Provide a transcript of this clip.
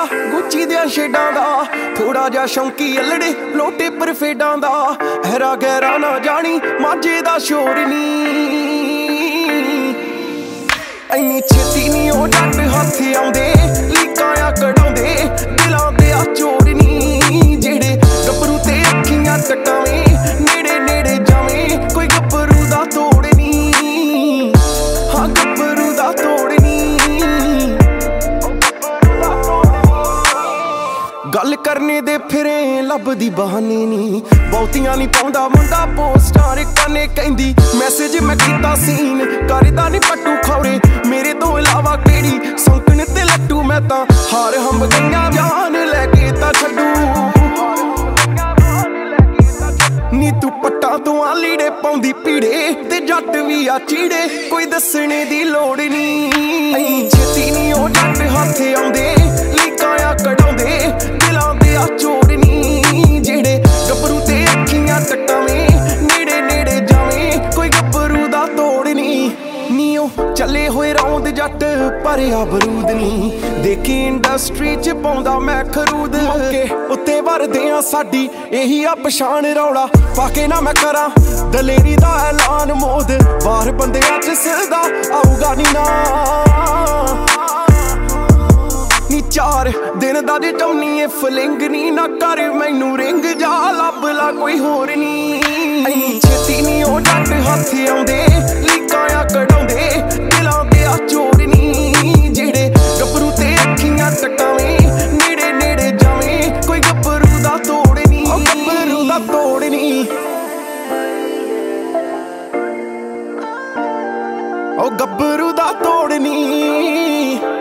ਮੁੰਡਾ ਗੁੱਚੀ ਦੇ ਸ਼ੇਡਾਂ ਦਾ, ਥੋੜਾ ਜਿਹਾ ਸ਼ੌਂਕੀ ਅਲੜੇ ਲੋਟੇ ਪਰ ਫੇਡਾਂ ਦਾ। ਹੈਰਾ ਗਹਿਰਾ ਨਾ ਜਾਣੀ ਮਾਝੇ ਦਾ ਸ਼ੋਰ ਨੀ, ਇੰਨੀ ਛੇਤੀ ਨੀ ਉਹ ਜੱਟ ਹੱਥ ਆਉਂਦੇ। ਲੀਕਾਂ ਆ ਕਢਾਉਂਦੇ ਦਿਲਾਂ ਦੇ ਆ ਚੋਰ ਨੀ, ਜਿਹੜੇ ਗੱਭਰੂ ਤੇ ਅੱਖੀਆਂ ਟਕਾਵੇਂ ਨੇੜੇ ਨੇੜੇ ਜਾਵੇਂ। ਕੋਈ ਗੱਭਰੂ ਦਾ ਤੋੜ ਨੀ, ਹਾਂ ਗੱਭਰੂ ਦਾ ਤੋੜ ਨੀ। ਗੱਲ ਕਰਨੇ ਦੇ ਫਿਰੇ ਲੱਭਦੀ ਬਹਾਨੇ ਨੀ, ਬਹੁਤੀਆਂ ਨੀ ਪਾਉਂਦਾ ਮੁੰਡਾ ਪੋਸਟਾਂ ਕਾਨੇ ਕਹਿੰਦੀ ਮੈਸੇਜ ਮੈਂ ਕੀਤਾ ਸੀਨ। ਕਰਦਾ ਨੀ ਪੱਟੂ ਖੌਰੇ ਮੇਰੇ ਤੋਂ ਇਲਾਵਾ ਕਿਹੜੀ ਸੌਂਕਣ ਤੇ ਲੱਟੂ। ਮੈਂ ਤਾਂ ਹਾਰ ਹੰਬ ਗਈਆਂ ਜਾਨ ਲੈ ਕੇ ਤਾਂ ਛੱਡੂ ਨੀ। ਤੂੰ ਪੱਟਾਂ ਤੋਂ ਆ ਲੀੜੇ ਪਾਉਂਦੀ ਪੀੜੇ ਤੇ ਜੱਟ ਵੀ ਆ ਚੀੜੇ, ਕੋਈ ਦੱਸਣੇ ਦੀ ਲੋੜ ਨੀ। ਛੇਤੀ ਨੀ ਉਹ ਜੱਟ ਹੱਥ ਆਉਂਦੇ, ਲੀਕਾਂ ਆ ਕਢਾਉਂਦੇ ਦਿਲਾਂ ਦੇ ਆ ਚੋਰ ਨੀ, ਜਿਹੜੇ ਗੱਭਰੂ ਤੇ ਅੱਖੀਆਂ ਟਕਾਵੇਂ ਨੇੜੇ ਨੇੜੇ ਜਾਵੇਂ। ਕੋਈ ਗੱਭਰੂ ਦਾ ਤੋੜ ਨੀ, ਨੀ ਉਹ ਚੱਲੇ ਹੋਏ ਰੌਂਦ ਜੱਟ ਭਰਿਆ ਬਰੂਦ ਨੀ। ਦੇਖੀ ਇੰਡਸਟਰੀ ਚ ਪਾਉਂਦਾ ਮੈਂ ਖਰੂਦ, ਮੌਕੇ ਉੱਤੇ ਵਰਦੇ ਆ ਸਾਡੀ ਇਹੀ ਆ ਪਛਾਣ। ਰੌਲਾ ਪਾ ਕੇ ਨਾ ਮੈਂ ਕਰਾਂ ਦਲੇਰੀ ਦਾ ਐਲਾਨ, ਮੋਦ ਬਾਹਰ ਬੰਦਿਆਂ ਚ ਸਿਰਦਾ ਆਊਗਾ ਨੀ ਨਾ। ਨੀ 4 ਦਿਨ ਦਾ ਜੇ ਚਾਹੁੰਨੀ ਏ ਫਲਿੰਗ ਨੀ, ਨਾ ਕਰ ਮੈਨੂੰ ਰਿੰਗ ਜਾ ਲੱਭ ਲਾ ਕੋਈ ਹੋਰ ਨੀ। ਛੇਤੀ ਨੀ ਉਹ ਜੱਟ ਹੱਥ ਆਉਂਦੇ, ਲੀਕਾਂ ਆ ਕਢਾਉਂਦੇ ਦਿਲਾਂ ਦੇ ਆ ਚੋਰ ਨੀ, ਜਿਹੜੇ ਗੱਭਰੂ ਤੇ ਅੱਖੀਆਂ ਟਕਾਵੇਂ ਨੇੜੇ ਨੇੜੇ ਜਾਵੇਂ। ਕੋਈ ਗੱਭਰੂ ਦਾ ਤੋੜ ਨੀ, ਉਹ ਗੱਭਰੂ ਦਾ ਤੋੜ ਨੀ, ਉਹ ਗੱਭਰੂ ਦਾ ਤੋੜ ਨੀ।